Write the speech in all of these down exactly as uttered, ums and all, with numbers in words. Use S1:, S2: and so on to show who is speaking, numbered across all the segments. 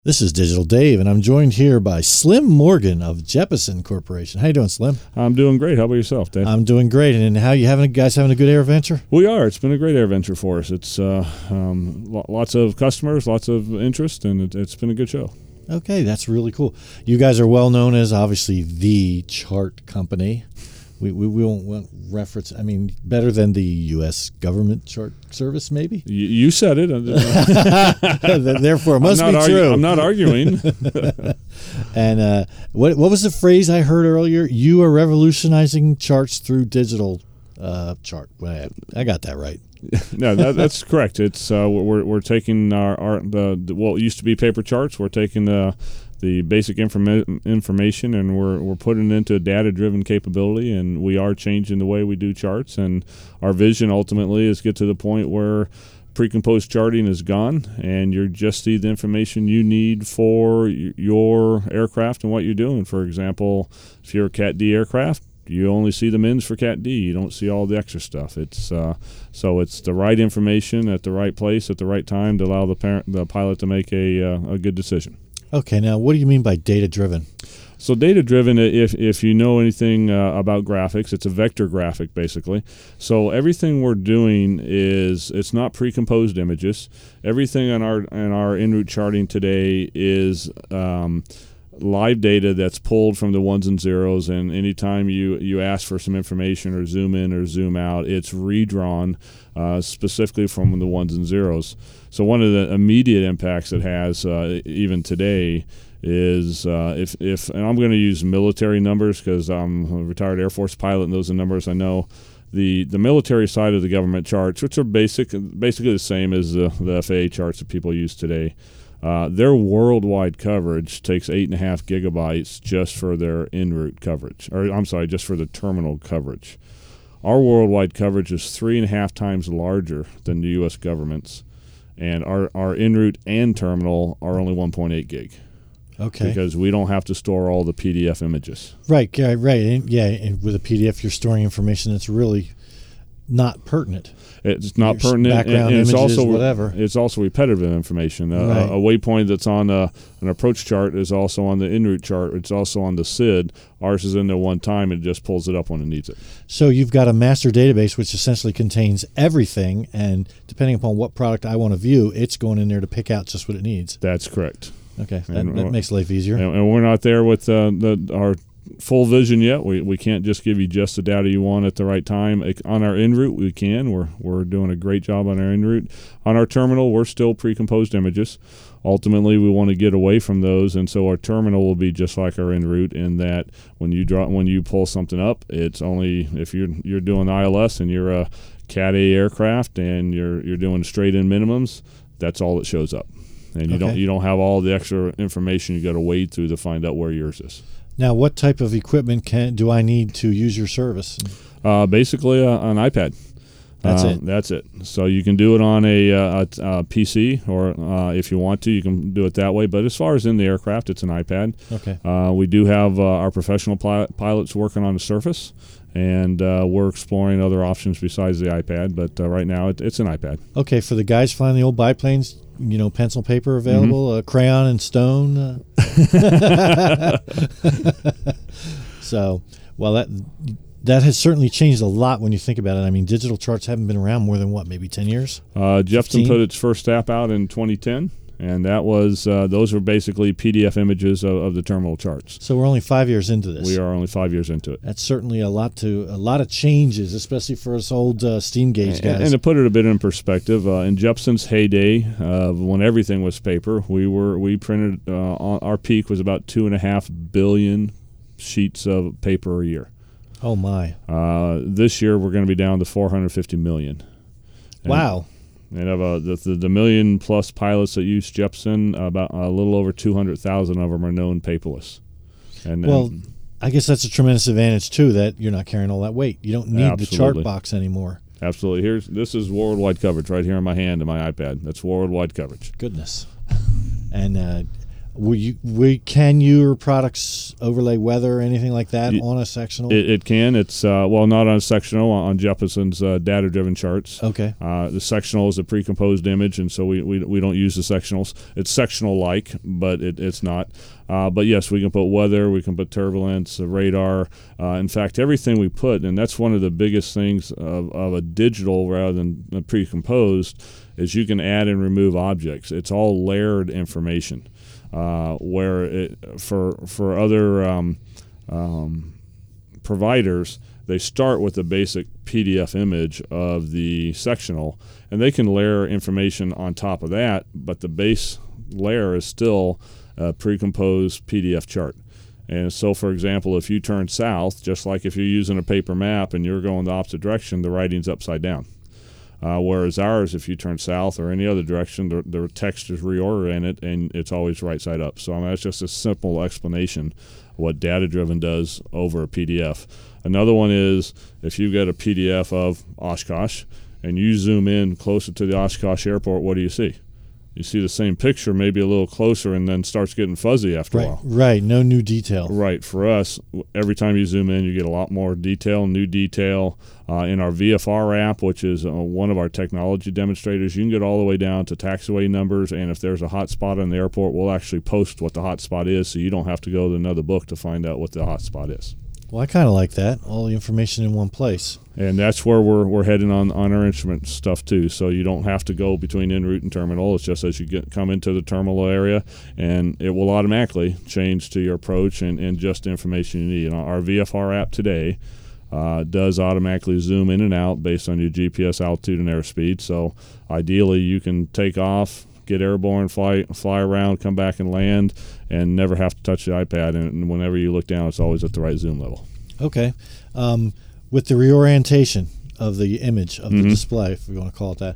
S1: This is Digital Dave, and I'm joined here by Slim Morgan of Jeppesen Corporation. How you doing, Slim?
S2: I'm doing great. How about yourself, Dave?
S1: I'm doing great. And how you having, guys? Having a good air venture?
S2: We are. It's been a great air venture for us. It's uh, um, lots of customers, lots of interest, and it, it's been a good show.
S1: Okay, that's really cool. You guys are well known as obviously the chart company. We, we, we won't, won't reference, I mean, better than the U S government chart service, maybe?
S2: You, you said it.
S1: Therefore, it must be
S2: argu-
S1: true.
S2: I'm not arguing.
S1: And uh, what what was the phrase I heard earlier? You are revolutionizing charts through digital uh, chart. Well, I got that right.
S2: No, that, that's correct. It's uh, we're we're taking our, our the, the what used to be paper charts. We're taking the the basic informa- information and we're we're putting it into a data-driven capability, and we are changing the way we do charts. And our vision ultimately is get to the point where pre-composed charting is gone, and you just see the information you need for y- your aircraft and what you're doing. For example, if you're a Cat D aircraft, you only see the mins for Cat D. You don't see all the extra stuff. It's uh, so it's the right information at the right place at the right time to allow the parent, the pilot to make a uh, a good decision.
S1: Okay, now what do you mean by data-driven?
S2: So data-driven, if if you know anything uh, about graphics, it's a vector graphic basically. So everything we're doing is it's not pre-composed images. Everything on our on our en route charting today is um, live data that's pulled from the ones and zeros, and anytime you, you ask for some information or zoom in or zoom out, it's redrawn uh, specifically from the ones and zeros. So one of the immediate impacts it has uh, even today is uh, if, if and I'm going to use military numbers because I'm a retired Air Force pilot and those are numbers I know. The the military side of the government charts, which are basic, basically the same as the, the F A A charts that people use today, Uh, their worldwide coverage takes eight and a half gigabytes just for their en route coverage, or I'm sorry, just for the terminal coverage. Our worldwide coverage is three and a half times larger than the U S government's, and our our en route and terminal are only one point eight gig.
S1: Okay.
S2: Because we don't have to store all the P D F images.
S1: Right. Yeah. Right. And, yeah. And with a P D F, you're storing information that's really not pertinent.
S2: It's not
S1: Your
S2: pertinent,
S1: background
S2: and it's
S1: images,
S2: also
S1: whatever.
S2: It's also repetitive information. Uh,
S1: Right.
S2: a, a waypoint that's on a, an approach chart is also on the en route chart. It's also on the S I D. Ours is in there one time, and it just pulls it up when it needs it.
S1: So you've got a master database which essentially contains everything, and depending upon what product I want to view, it's going in there to pick out just what it needs.
S2: That's correct.
S1: Okay, that,
S2: And,
S1: that
S2: uh,
S1: makes life easier.
S2: And, and we're not there with uh, the our full vision yet. We we can't just give you just the data you want at the right time. On our en route, we can. We're we're doing a great job on our en route. On our terminal, we're still pre-composed images. Ultimately, we want to get away from those, and so our terminal will be just like our en route in that when you draw when you pull something up, it's only if you're you're doing I L S and you're a Cat A aircraft and you're you're doing straight in minimums, that's all that shows up. And you
S1: Okay.
S2: don't you don't have all the extra information you got to wade through to find out where yours is.
S1: Now, what type of equipment can do I need to use your service?
S2: Uh, basically, uh, an iPad.
S1: That's
S2: uh,
S1: it.
S2: That's it. So you can do it on a, uh, a, a P C, or uh, if you want to, you can do it that way. But as far as in the aircraft, it's an iPad.
S1: Okay.
S2: Uh, we do have uh, our professional pi- pilots working on the Surface, and uh, we're exploring other options besides the iPad. But uh, right now, it, it's an iPad.
S1: Okay, for the guys flying the old biplanes, you know, pencil, paper available,
S2: Mm-hmm.
S1: uh, crayon and stone. Uh. So, well, that that has certainly changed a lot when you think about it. I mean, digital charts haven't been around more than, what, maybe ten years?
S2: Uh, Jeppesen
S1: fifteen?
S2: put its first app out in twenty ten, and that was uh, those were basically P D F images of, of the terminal charts.
S1: So we're only five years into this.
S2: We are only five years into it.
S1: That's certainly a lot to a lot of changes, especially for us old uh, steam gauge
S2: And,
S1: guys.
S2: and to put it a bit in perspective, uh, in Jeppesen's heyday, uh, when everything was paper, we were we printed uh, on, our peak was about two and a half billion sheets of paper a year.
S1: Oh my!
S2: Uh, this year we're going to be down to four hundred fifty million. And,
S1: Wow.
S2: And of uh, the, the the million plus pilots that use Jeppesen, about a little over two hundred thousand of them are known paperless. And
S1: Well,
S2: and,
S1: I guess that's a tremendous advantage too, that you're not carrying all that weight. You don't need the chart
S2: Absolutely.
S1: box anymore.
S2: absolutely, here's this is worldwide coverage right here in my hand and my iPad. That's worldwide coverage.
S1: Goodness. And uh, will you, we, can your products overlay weather or anything like that
S2: it,
S1: on a sectional?
S2: It, it can. It's uh, well, not on a sectional, on Jepeson's uh, data-driven charts.
S1: Okay.
S2: Uh, the sectional is a pre-composed image, and so we, we, we don't use the sectionals. It's sectional-like, but it, it's not. Uh, but yes, we can put weather, we can put turbulence, uh, radar. Uh, in fact, everything we put, and that's one of the biggest things of, of a digital rather than a pre-composed, is you can add and remove objects. It's all layered information. Uh, where it, for for other um, um, providers, they start with a basic P D F image of the sectional, and they can layer information on top of that, but the base layer is still a pre-composed P D F chart. And so, for example, if you turn south, just like if you're using a paper map and you're going the opposite direction, the writing's upside down. Uh, whereas ours, if you turn south or any other direction, the, the text is reoriented and it's always right side up. So I mean, that's just a simple explanation of what data-driven does over a P D F. Another one is if you get a P D F of Oshkosh and you zoom in closer to the Oshkosh airport, what do you see? You see the same picture, maybe a little closer, and then starts getting fuzzy after
S1: right,
S2: a while.
S1: Right, no new detail.
S2: Right. For us, every time you zoom in, you get a lot more detail, new detail. Uh, in our V F R app, which is uh, one of our technology demonstrators, you can get all the way down to taxiway numbers, and if there's a hot spot in the airport, we'll actually post what the hot spot is, so you don't have to go to another book to find out what the hot spot is.
S1: Well, I kind of like that, all the information in one place.
S2: And that's where we're we're heading on, on our instrument stuff too. So you don't have to go between en route and terminal. It's just as you get come into the terminal area, and it will automatically change to your approach and, and just the information you need. And our V F R app today uh, does automatically zoom in and out based on your G P S altitude and airspeed. So ideally, you can take off, get airborne, fly fly around, come back and land, and never have to touch the iPad. And whenever you look down, it's always at the right zoom level.
S1: Okay. Um, with the reorientation of the image of
S2: mm-hmm.
S1: the display, if we want to call it that,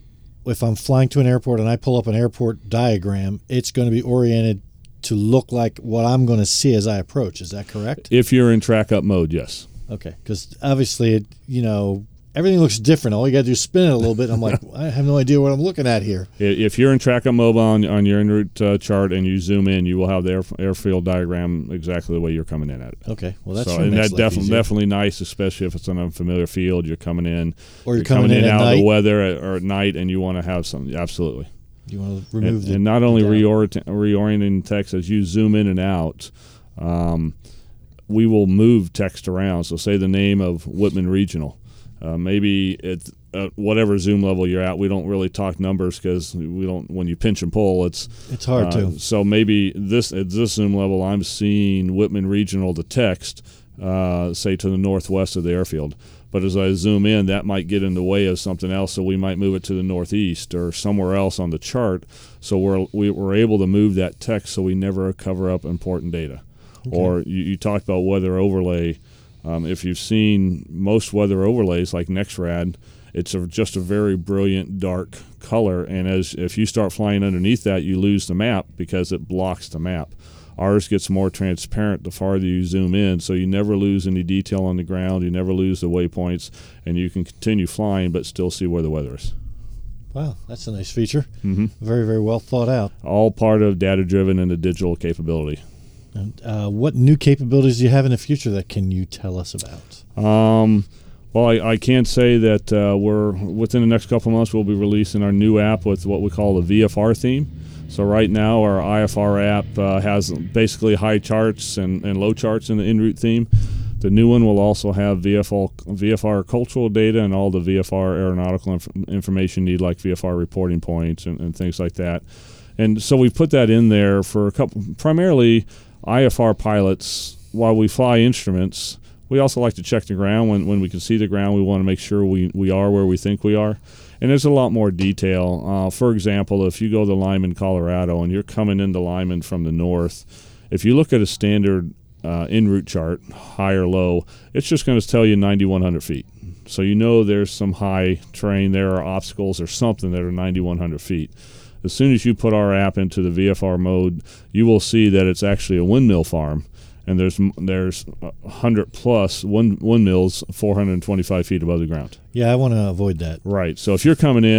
S1: if I'm flying to an airport and I pull up an airport diagram, it's going to be oriented to look like what I'm going to see as I approach. Is that correct?
S2: If you're in track up mode, yes.
S1: Okay, because obviously, it, you know, everything looks different. All you got to do is spin it a little bit. I'm like, I have no idea what I'm looking at here.
S2: If you're in track up mode on, on your en route uh, chart and you zoom in, you will have the air, airfield diagram exactly the way you're coming in at it.
S1: Okay, well that's
S2: so, and that's definitely definitely nice, especially if it's an unfamiliar field. You're coming in,
S1: or you're,
S2: you're
S1: coming,
S2: coming in,
S1: in
S2: out
S1: night.
S2: of the weather at, or at night, and you want to have some. Absolutely.
S1: You want to remove
S2: and,
S1: the
S2: and not only
S1: the
S2: reorient, reorienting text as you zoom in and out. Um, we will move text around. So say the name of Whitman Regional. Uh, maybe it's uh, whatever zoom level you're at. We don't really talk numbers because we don't. When you pinch and pull, it's
S1: it's hard
S2: uh,
S1: to.
S2: So maybe this at this zoom level, I'm seeing Whitman Regional, the text, uh, say to the northwest of the airfield. But as I zoom in, that might get in the way of something else, so we might move it to the northeast or somewhere else on the chart. So we're we, we're able to move that text so we never cover up important data. Okay. Or you, you talked about weather overlay. Um, if you've seen most weather overlays like NexRad, it's a, just a very brilliant dark color, and as if you start flying underneath that, you lose the map because it blocks the map. Ours gets more transparent the farther you zoom in, so you never lose any detail on the ground, you never lose the waypoints, and you can continue flying but still see where the weather is.
S1: Wow, that's a nice feature.
S2: Mm-hmm.
S1: Very, very well thought out.
S2: All part of data-driven and the digital capability.
S1: And, uh, what new capabilities do you have in the future that can you tell us about?
S2: Um, well, I, I can say that uh, we're within the next couple of months we'll be releasing our new app with what we call the V F R theme. So right now our I F R app uh, has basically high charts and, and low charts in the en route theme. The new one will also have V F R, V F R cultural data and all the V F R aeronautical inf- information you need, like V F R reporting points and, and things like that. And so we put that in there for a couple, primarily I F R pilots. While we fly instruments, we also like to check the ground. When when we can see the ground, we want to make sure we, we are where we think we are. And there's a lot more detail. Uh, for example, if you go to Lyman, Colorado, and you're coming into Lyman from the north, if you look at a standard uh, en route chart, high or low, it's just going to tell you ninety-one hundred feet. So you know there's some high terrain there or obstacles or something that are ninety-one hundred feet. As soon as you put our app into the V F R mode, you will see that it's actually a windmill farm, and there's there's one hundred plus wind, windmills four hundred twenty-five feet above the ground.
S1: Yeah, I want to avoid that.
S2: Right. So if you're coming in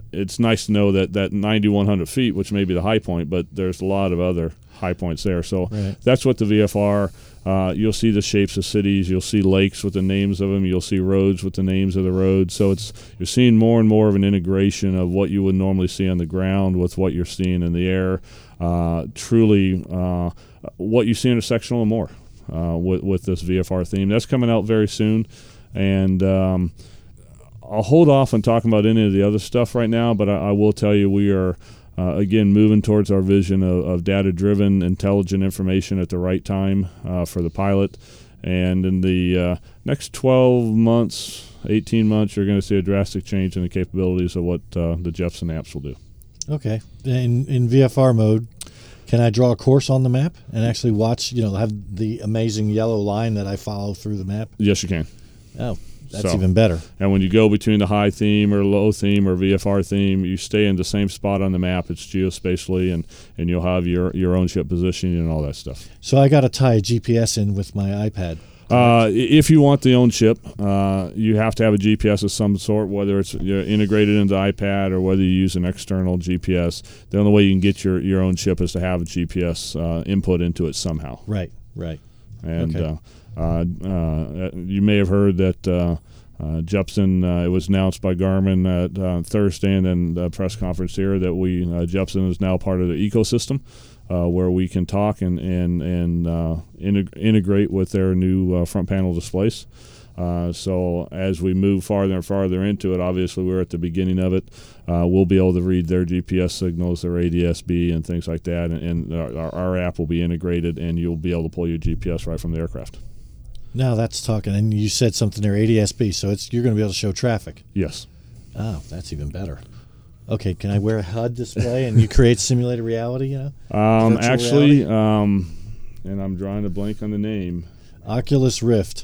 S2: it's nice to know that that ninety-one hundred feet, which may be the high point, but there's a lot of other high points there. So
S1: right.
S2: that's what the V F R. Uh, you'll see the shapes of cities. You'll see lakes with the names of them. You'll see roads with the names of the roads. So it's you're seeing more and more of an integration of what you would normally see on the ground with what you're seeing in the air. Uh, truly, uh, what you see intersectional and more uh, with with this V F R theme. That's coming out very soon, and um, I'll hold off on talking about any of the other stuff right now. But I, I will tell you, we are. Uh, again, moving towards our vision of, of data-driven, intelligent information at the right time uh, for the pilot. And in the uh, next twelve months, eighteen months, you're going to see a drastic change in the capabilities of what uh, the Jeppesen apps will do.
S1: Okay. In, in V F R mode, can I draw a course on the map and actually watch, you know, have the amazing yellow line that I follow through the map?
S2: Yes, you can.
S1: Oh, that's
S2: so,
S1: even better.
S2: And when you go between the high theme or low theme or V F R theme, you stay in the same spot on the map. It's geospatially, and, and you'll have your, your own ship positioning and all that stuff.
S1: So I got to tie a G P S in with my iPad.
S2: Uh, if you want the own chip, uh, you have to have a G P S of some sort, whether it's you know, integrated into the iPad or whether you use an external G P S. The only way you can get your, your own chip is to have a G P S uh, input into it somehow.
S1: Right, right.
S2: And
S1: okay.
S2: uh, uh, uh, you may have heard that uh, uh, Jeppesen, uh, it was announced by Garmin at uh, Thursday and then the press conference here that we uh, Jeppesen is now part of the ecosystem. Uh, where we can talk and and and uh, integ- integrate with their new uh, front panel displays. Uh, so as we move farther and farther into it, obviously we're at the beginning of it. Uh, we'll be able to read their G P S signals, their A D S B, and things like that. And, and our, our app will be integrated, and you'll be able to pull your G P S right from the aircraft.
S1: Now that's talking. And you said something there, A D S B. So it's you're going to be able to show traffic.
S2: Yes.
S1: Oh, that's even better. Okay, can I wear a H U D display and you create simulated reality, you know?
S2: Um, actually, um, and I'm drawing a blank on the name.
S1: Oculus Rift.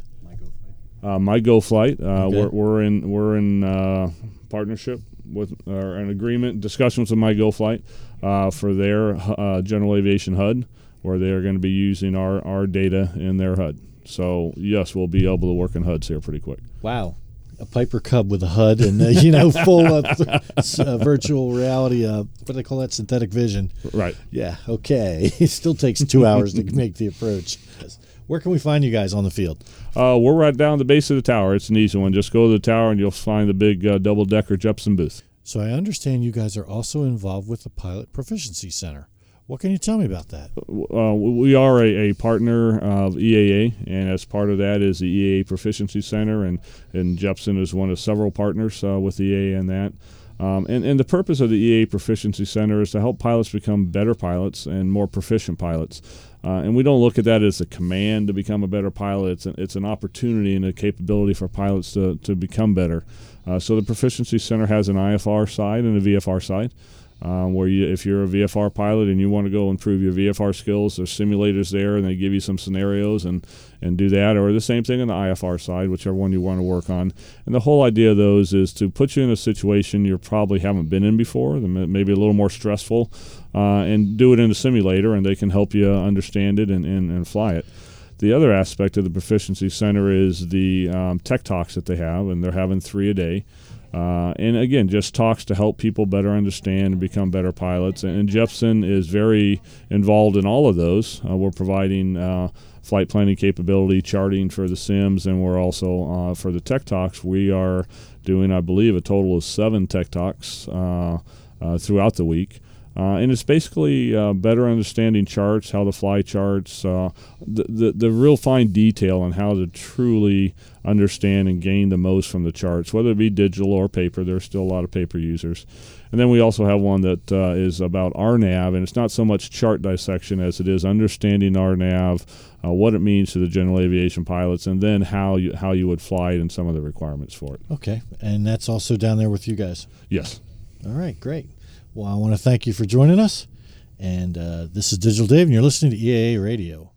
S2: Uh, MyGoFlight. Uh,
S1: okay.
S2: we're, we're in we're in uh, partnership with or an agreement discussions with MyGoFlight uh, for their uh, general aviation H U D, where they are going to be using our, our data in their H U D. So yes, we'll be able to work in H U Ds here pretty quick.
S1: Wow. A Piper Cub with a H U D and, uh, you know, full of uh, virtual reality, uh, what do they call that, synthetic vision.
S2: Right.
S1: Yeah, okay. It still takes two hours to make the approach. Where can we find you guys on the field?
S2: Uh, we're right down the base of the tower. It's an easy one. Just go to the tower and you'll find the big uh, double-decker Jeppesen booth.
S1: So I understand you guys are also involved with the Pilot Proficiency Center. What can you tell me about that?
S2: Uh, we are a, a partner of E A A, and as part of that is the E A A Proficiency Center, and, and Jeppesen is one of several partners uh, with E A A in that. Um, and, and the purpose of the E A A Proficiency Center is to help pilots become better pilots and more proficient pilots. Uh, and we don't look at that as a command to become a better pilot. It's, a, it's an opportunity and a capability for pilots to, to become better. Uh, so the Proficiency Center has an I F R side and a V F R side. Um, where you, if you're a V F R pilot and you want to go improve your V F R skills, there's simulators there, and they give you some scenarios and, and do that. Or the same thing on the I F R side, whichever one you want to work on. And the whole idea of those is to put you in a situation you probably haven't been in before, maybe a little more stressful, uh, and do it in a simulator, and they can help you understand it and, and, and fly it. The other aspect of the Proficiency Center is the um, tech talks that they have, and they're having three a day. Uh, and again, just talks to help people better understand and become better pilots. And Jeppesen is very involved in all of those. Uh, we're providing uh, flight planning capability, charting for the sims, and we're also, uh, for the tech talks, we are doing, I believe, a total of seven tech talks uh, uh, throughout the week. Uh, and it's basically uh, better understanding charts, how to fly charts, uh, the, the the real fine detail on how to truly understand and gain the most from the charts, whether it be digital or paper. There's still a lot of paper users. And then we also have one that uh, is about R NAV, and it's not so much chart dissection as it is understanding R NAV, uh, what it means to the general aviation pilots, and then how you, how you would fly it and some of the requirements for it.
S1: Okay, and that's also down there with you guys?
S2: Yes.
S1: All right, great. Well, I want to thank you for joining us. And uh, this is Digital Dave, and you're listening to E A A Radio.